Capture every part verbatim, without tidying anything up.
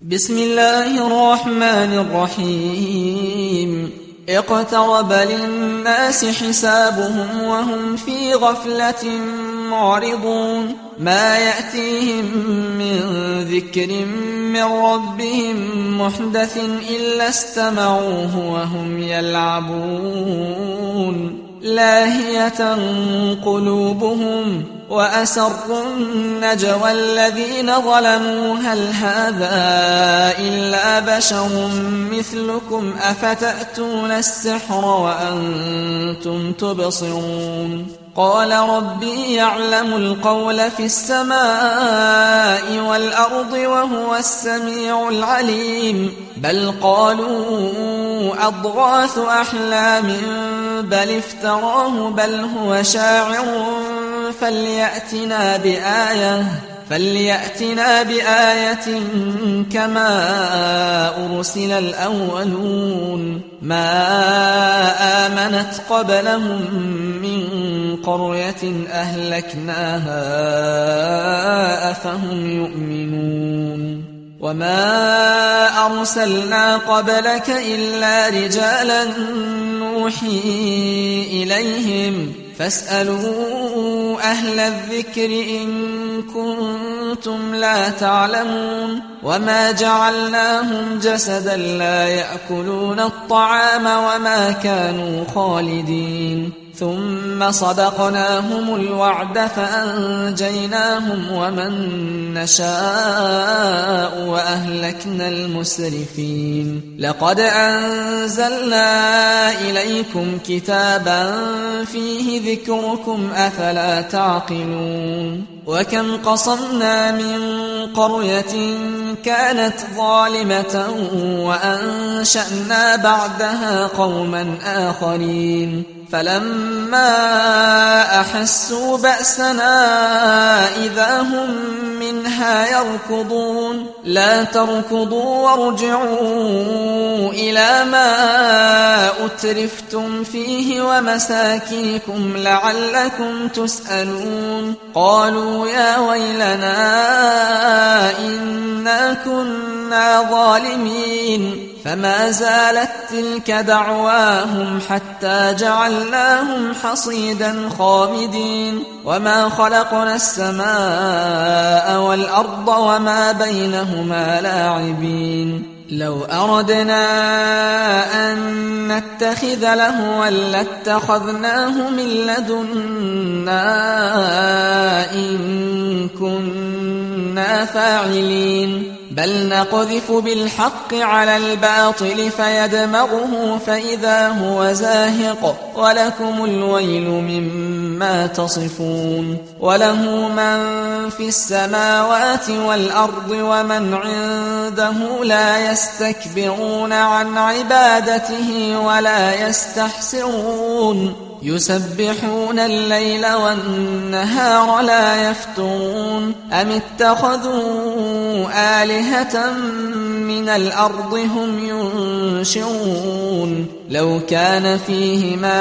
بسم الله الرحمن الرحيم اقترب للناس حسابهم وهم في غفلة معرضون ما يأتيهم من ذكر من ربهم محدث إلا استمعوه وهم يلعبون لاهية قلوبهم وأسروا النجوى الذين ظلموا هل هذا إلا بشر مثلكم أفتأتون السحر وأنتم تبصرون قال ربي يعلم القول في السماء والأرض وهو السميع العليم بل قالوا أضغاث أحلام بل افتراه بل هو شاعر فليأتنا بآية فليأتنا بآية كما أرسل الأولون ما آمنت قبلهم من قرية أهلكناها أفهم يؤمنون وما أرسلنا قبلك إلا رجالا نوحي إليهم فاسألوا أهل الذكر إن كنتم لا تعلمون وما جعلناهم جسدا لا يأكلون الطعام وما كانوا خالدين ثم صدقناهم الوعد فأنجيناهم ومن نشاء وأهلكنا المسرفين لقد أنزلنا إليكم كتابا فيه ذكركم أفلا تعقلون وكم قصمنا من قرية كانت ظالمة وأنشأنا بعدها قوما آخرين فلما أحسوا بأسنا إذا هم منها يركضون لا تركضوا وارجعوا إلى ما أترفتم فيه ومساكنكم لعلكم تسألون قالوا يا ويلنا إنا كنا ظالمين فما زالت تلك دعواهم حتى جعلناهم حصيدا خامدين وما خلقنا السماء والأرض وما بينهما لاعبين لو أردنا أن نتخذ لهوا لاتخذناه من لدنا إن كنا فاعلين بل نقذف بالحق على الباطل فيدمغه فإذا هو زاهق ولكم الويل مما تصفون وله من في السماوات والأرض ومن عنده لا يستكبرون عن عبادته ولا يستحسرون يسبحون الليل والنهار لا يفترون أم اتخذوا آلهة من الأرض هم ينشرون لو كان فيهما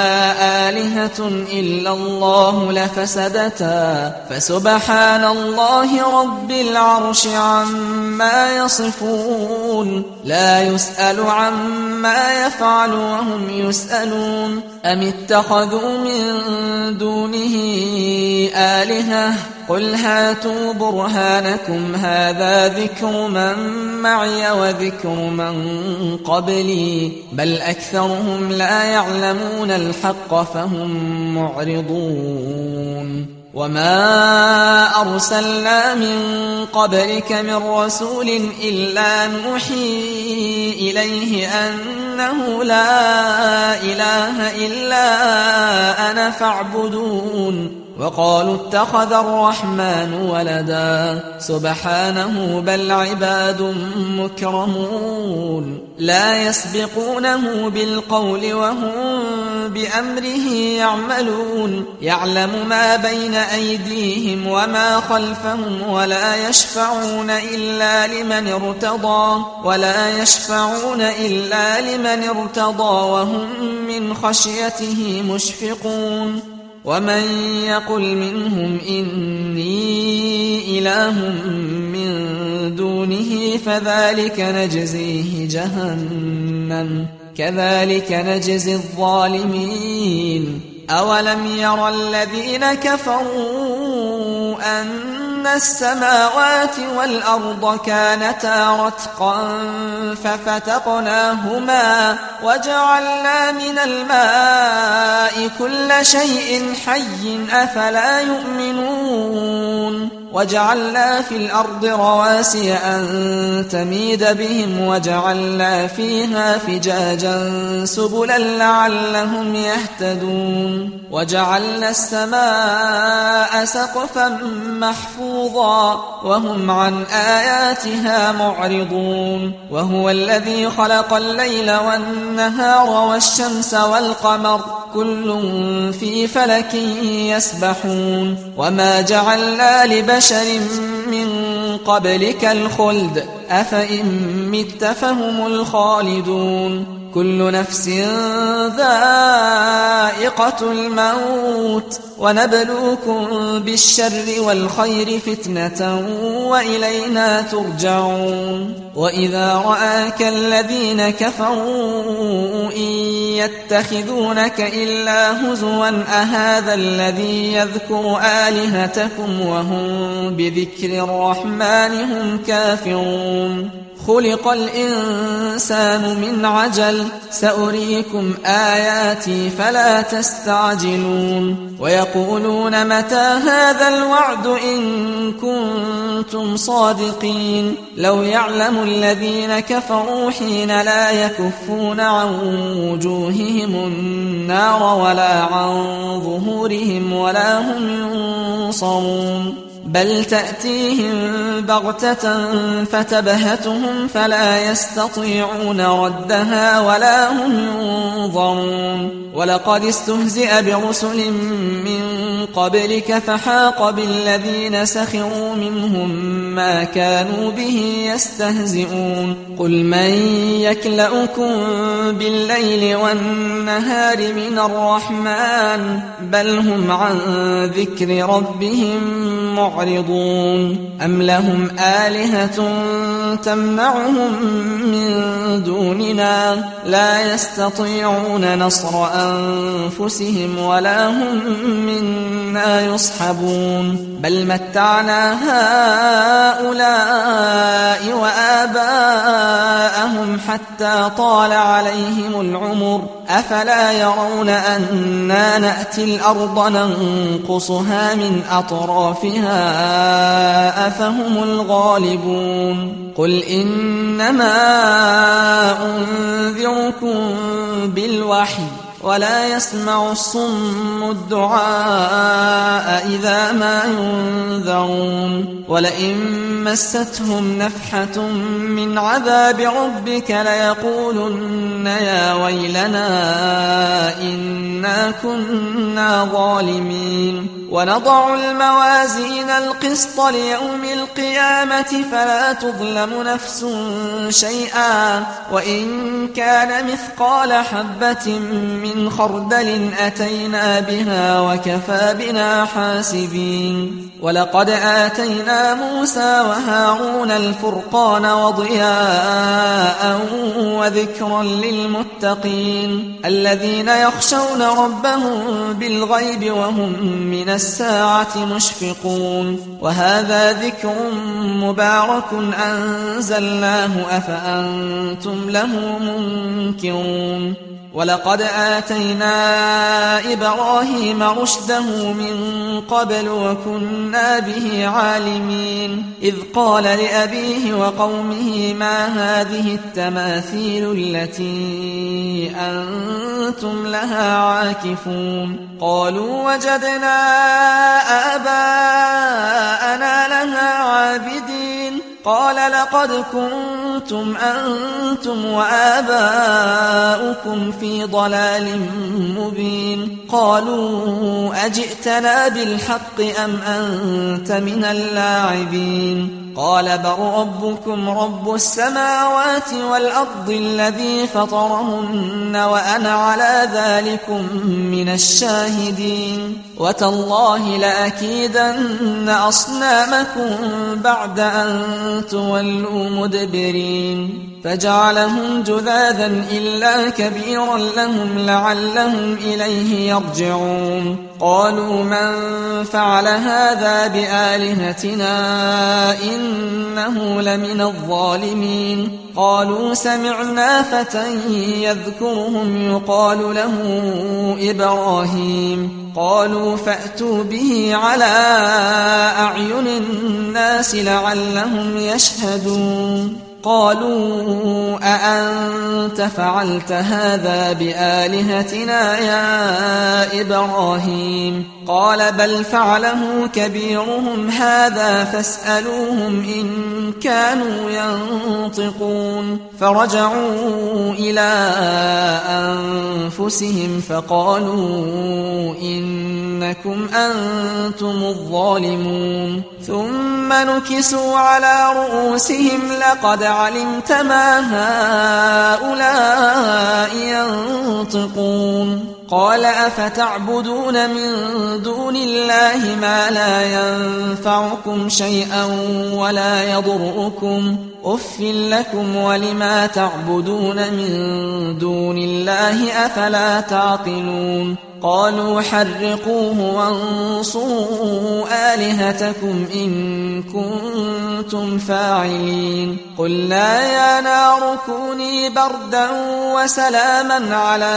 آلهة إلا الله لفسدتا فسبحان الله رب العرش عما يصفون لا يسأل عما يفعل وهم يسألون أم اتخذوا من دونه آلهة قل هاتوا برهانكم هذا ذكر من معي وذكر من قبلي بل أكثرهم لا يعلمون الحق فهم معرضون وما أرسلنا من قبلك من رسول إلا نوحي إليه أنه لا إله إلا أنا فاعبدون وقالوا اتخذ الرحمن ولدا سبحانه بل عباد مكرمون لا يسبقونه بالقول وهم بأمره يعملون يعلم ما بين أيديهم وما خلفهم ولا يشفعون إلا لمن ارتضى ولا يشفعون إلا لمن ارتضى وهم من خشيته مشفقون ومن يقل منهم إني إله من دونه فذلك نجزيه جهنم كذلك نجزي الظالمين أولم يرى الذين كفروا أن السماوات والأرض كانتا رتقا ففتقناهما وجعلنا من الماء كل شيء حي أفلا يؤمنون وجعلنا في الأرض رواسي أن تميد بهم وجعلنا فيها فجاجا سبلا لعلهم يهتدون وجعلنا السماء سقفا محفوظا وهم عن آياتها معرضون وهو الذي خلق الليل والنهار والشمس والقمر كل في فلك يسبحون وما جعلنا لبشر من قبلك الخلد أفإن مت فهم الخالدون كل نفس ذائقة الموت ونبلوكم بالشر والخير فتنة وإلينا ترجعون وإذا رآك الذين كفروا إن يتخذونك إلا هزوا أهذا الذي يذكر آلهتكم وهم بذكر الرحمن هم كافرون خلق الإنسان من عجل سأريكم آياتي فلا تستعجلون ويقولون متى هذا الوعد إن كنتم صادقين لو يعلم الذين كفروا حين لا يكفون عن وجوههم النار ولا عن ظهورهم ولا هم ينصرون بل تأتيهم بغتة فتبهتهم فلا يستطيعون ردها ولا هم ينظرون ولقد استهزئ برسل من قبلك فحاق بالذين سخروا منهم ما كانوا به يستهزئون قل من يكلؤكم بالليل والنهار من الرحمن بل هم عن ذكر ربهم معرضون أم لهم آلهة تمنعهم من دوننا لا يستطيعون نصر أنفسهم ولا هم منا يصحبون بل متعنا هؤلاء وآباءهم حتى طال عليهم العمر أفلا يرون أنا نأتي الأرض ننقصها من أطرافها أفهم الغالبون قل إنما أنذركم بالوحي ولا يسمع الصم الدعاء إذا ما ينذرون ولئن مستهم نفحة من عذاب ربك ليقولن يا ويلنا إنا كنا ظالمين ونضع الموازين القسط ليوم القيامة فلا تظلم نفس شيئا وإن كان مثقال حبة من خردل أتينا بها وكفى بنا حاسبين ولقد آتينا موسى وهارون الفرقان وضياء وذكرا للمتقين الذين يخشون ربهم بالغيب وهم من الساعة مشفقون وهذا ذكر مبارك أنزلناه أفأنتم له منكرون ولقد آتينا إبراهيم رشده من قبل وكنا به عالمين إذ قال لأبيه وقومه ما هذه التماثيل التي أنتم لها عاكفون قالوا وجدنا آباءنا لها عابدين قال لقد كنتم أنتم وآباؤكم في ضلال مبين قالوا أجئتنا بالحق أم أنت من اللاعبين قال بل ربكم رب السماوات والأرض الذي فطرهن وأنا على ذلكم من الشاهدين وتالله لأكيدن أصنامكم بعد أن تولوا مدبرين فجعلهم جذاذا إلا كبيرا لهم لعلهم إليه يرجعون قالوا من فعل هذا بآلهتنا إنه لمن الظالمين قالوا سمعنا فتى يذكرهم يقال له إبراهيم قالوا فأتوا به على أعين الناس لعلهم يشهدون قالوا أأنت فعلت هذا بآلهتنا يا إبراهيم قال بل فعله كبيرهم هذا فاسألوهم إن كانوا ينطقون فرجعوا إلى أنفسهم فقالوا إنكم أنتم الظالمون ثم نكسوا على رؤوسهم لقد علمت ما هؤلاء ينطقون قال أفتعبدون من دون الله ما لا ينفعكم شيئا ولا يضركم أف لكم ولما تعبدون من دون الله أفلا تعقلون قالوا حرقوه وانصروا آلهتكم إن كنتم فاعلين قلنا يا نار كوني بردا وسلاما على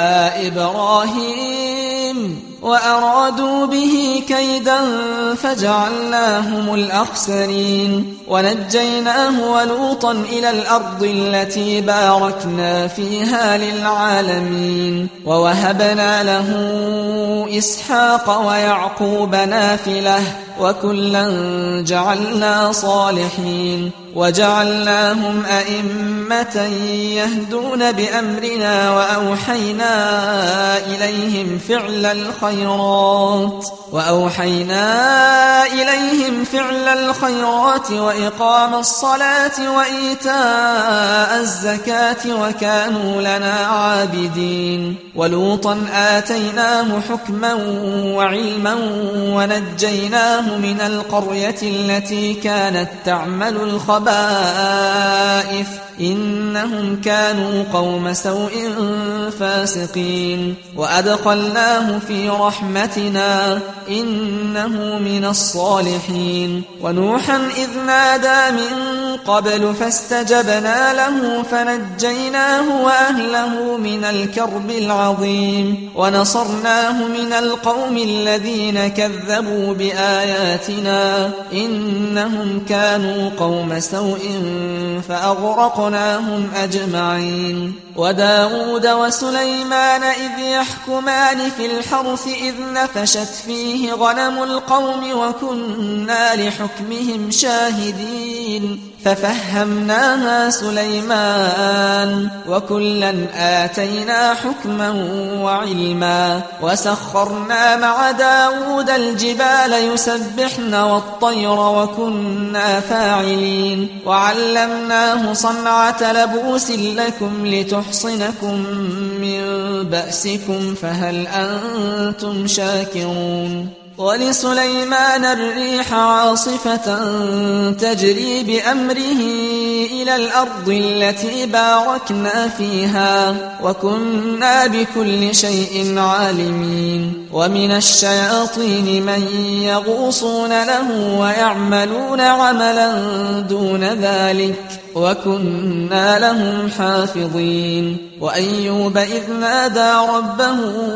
إبراهيم وأرادوا به كيدا فجعلناهم الأخسرين ونجيناه ولوطا إلى الأرض التي باركنا فيها للعالمين ووهبنا له إسحاق ويعقوب نافلة وكلا جعلنا صالحين وجعلناهم أئمة يهدون بأمرنا وأوحينا إليهم فعل الخيرات وأوحينا إليهم فعل الخيرات وإقام الصلاة وإيتاء الزكاة وكانوا لنا عابدين ولوطا آتيناه حكما وعلما ونجيناه من القرية التي كانت تعمل الخبائث إنهم كانوا قوم سوء فاسقين وأدخلناه في رحمتنا إنه من الصالحين ونوحا إذ نادى من قبل فاستجبنا له فنجيناه وأهله من الكرب العظيم ونصرناه من القوم الذين كذبوا بآياتنا إنهم كانوا قوم سوء فأغرقناهم أجمعين وداود وسليمان إذ يحكمان في الحرث إذ نفشت فيه غنم القوم وكنا لحكمهم شاهدين ففهمناها سليمان وكلا آتينا حكما وعلما وسخرنا مع داود الجبال يسبحن والطير وكنا فاعلين وعلمناه صنعة لبوس لكم لتحصنكم من بأسكم فهل أنتم شاكرون ولسليمان الريح عاصفة تجري بأمره إلى الأرض التي باركنا فيها وكنا بكل شيء عالمين ومن الشياطين من يغوصون له ويعملون عملا دون ذلك وكنا لهم حافظين وأيوب إذ نادى ربه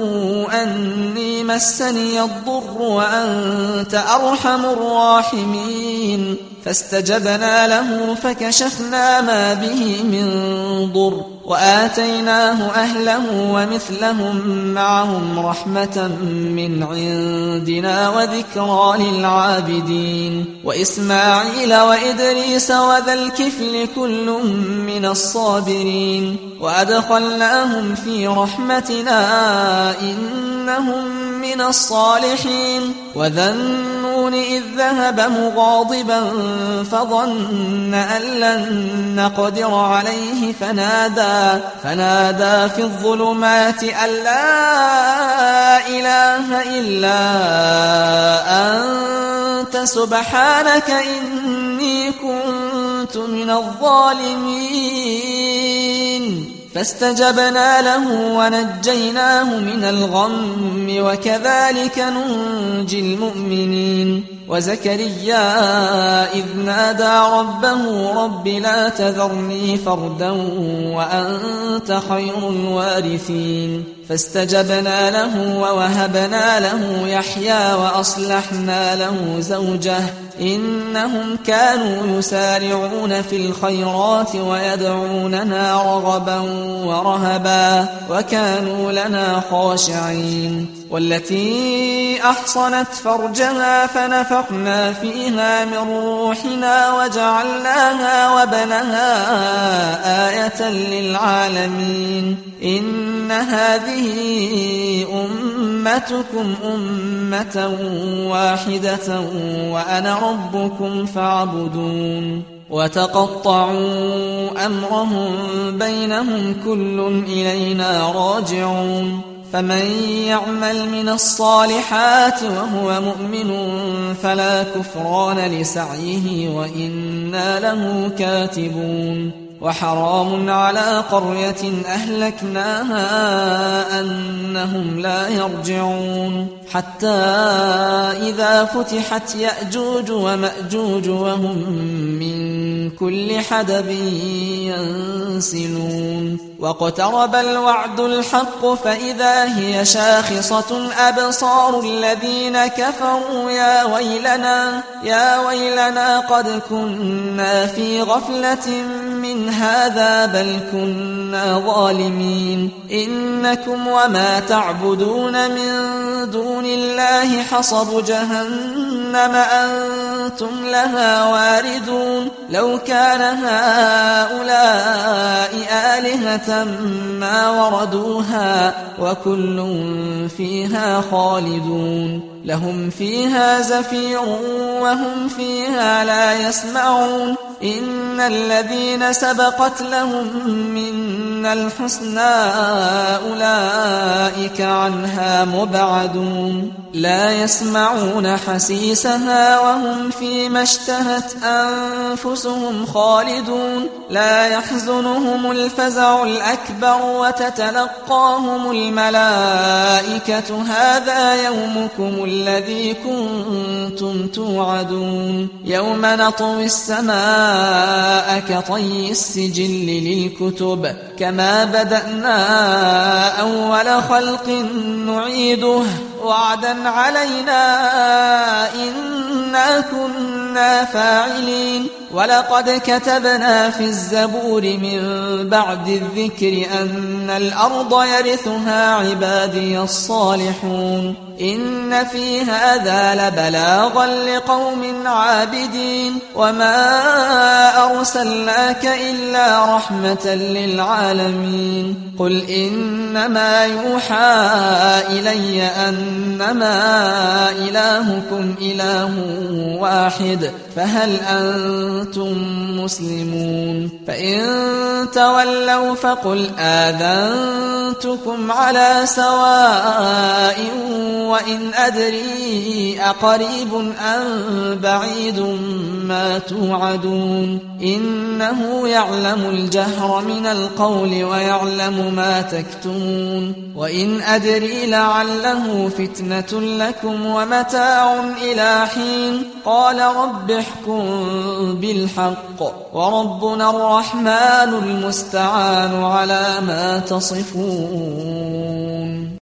أني مسني الضر وأنت أرحم الراحمين فاستجبنا له فكشفنا ما به من ضر وآتيناه أهله ومثلهم معهم رحمة من عندنا وذكرى للعابدين وإسماعيل وإدريس وذا الكفل كل من الصابرين وأدخلناهم في رحمتنا إنهم من الصالحين وذا النون إذ ذهب مغاضبا فظن أن لن نقدر عليه فنادى, فنادى في الظلمات أن لا إله إلا أنت سبحانك إني كنت من الظالمين. فاستجبنا له ونجيناه من الغم وكذلك ننجي المؤمنين. وزكريا إذ نادى ربه رب لا تذرني فردا وأنت خير الوارثين. فاستجبنا له ووهبنا له يحيى وأصلحنا له زوجه إنهم كانوا يسارعون في الخيرات ويدعوننا رغبا ورهبا وكانوا لنا خاشعين. والتي أحصنت فرجها فنفخنا فيها من روحنا وجعلناها وابنها آية للعالمين. إن هذه أمتكم أمة واحدة وأنا ربكم فاعبدون. وتقطعوا أمرهم بينهم كل إلينا راجعون. فمن يعمل من الصالحات وهو مؤمن فلا كفران لسعيه وإنا له كاتبون. وحرام على قرية أهلكناها أنهم لا يرجعون حتى إذا فتحت يأجوج ومأجوج وهم من كل حدب ينسلون. واقترب الوعد الحق فإذا هي شاخصة أبصار الذين كفروا يا ويلنا, يا ويلنا قد كنا في غفلة من هذا بل كنا ظالمين. إنكم وما تعبدون من دون الله حصب جهنم أنتم لها واردون. لو كان هؤلاء آلهة ما وردوها وكل فيها خالدون. لهم فيها زفير وهم فيها لا يسمعون. إن الذين سبقت لهم منا الحسنى أولئك عنها مبعدون. لا يسمعون حسيسها وهم فيما اشتهت أنفسهم خالدون. لا يحزنهم الفزع الأكبر وتتلقاهم الملائكة هذا يومكم الذي كنتم توعدون. يوم نطوي السماء كطي السجل للكتب كما بدأنا أول خلق نعيده وعدا علينا إنا كنا فاعلين. ولقد كتبنا في الزبور من بعد الذكر أن الأرض يرثها عبادي الصالحون. إن في هذا لبلاغا لقوم عابدين. وما أرسلناك إلا رحمة للعالمين. قل إنما يوحى إلي أنما إلهكم إله واحد فهل أنتم مسلمون؟ فإن تولوا فقل آذنتكم على سواء وإن أدري أقريب أم بعيد ما توعدون. إنه يعلم الجهر من القول ويعلم ما تكتمون. وإن أدري لعله فتنة لكم ومتاع إلى حين. قال رب احكم بالحق وربنا الرحمن المستعان على ما تصفون.